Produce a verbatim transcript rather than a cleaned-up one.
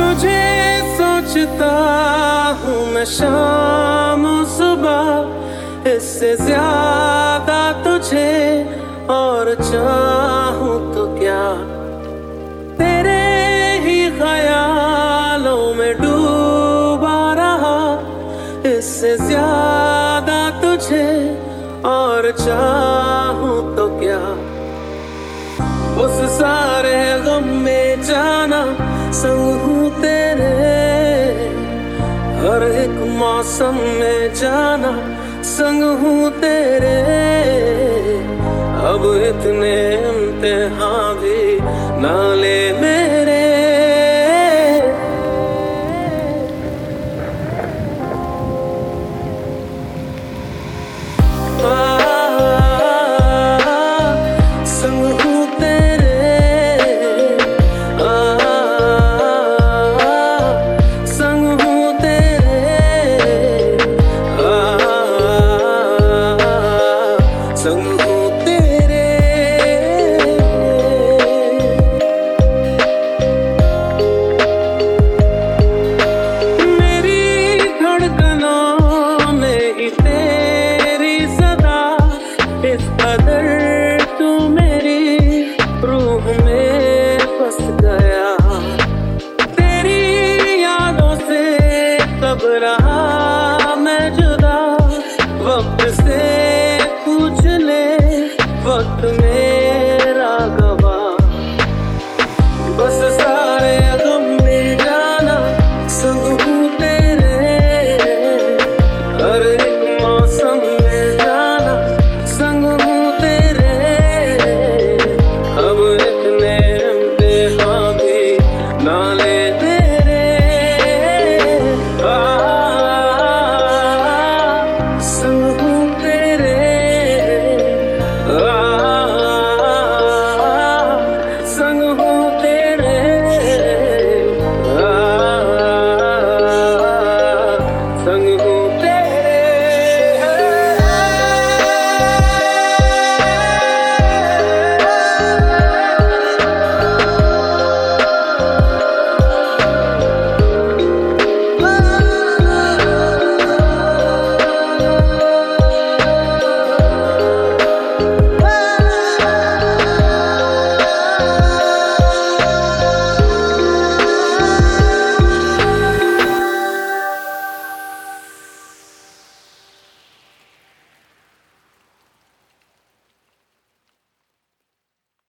तुझे सोचता हूँ मैं शाम सुबह, इससे ज्यादा तुझे और चाहूँ तो क्या। तेरे ही ख्यालों में डूबा रहा, इससे ज्यादा तुझे और चाहूँ तो क्या। उस सारे गम में जाना संग हूँ तेरे, हर एक मौसम में जाना संग हूँ तेरे। अब इतने इम्तिहान भी ना ले मेरे। तेरी यादों से कब रहा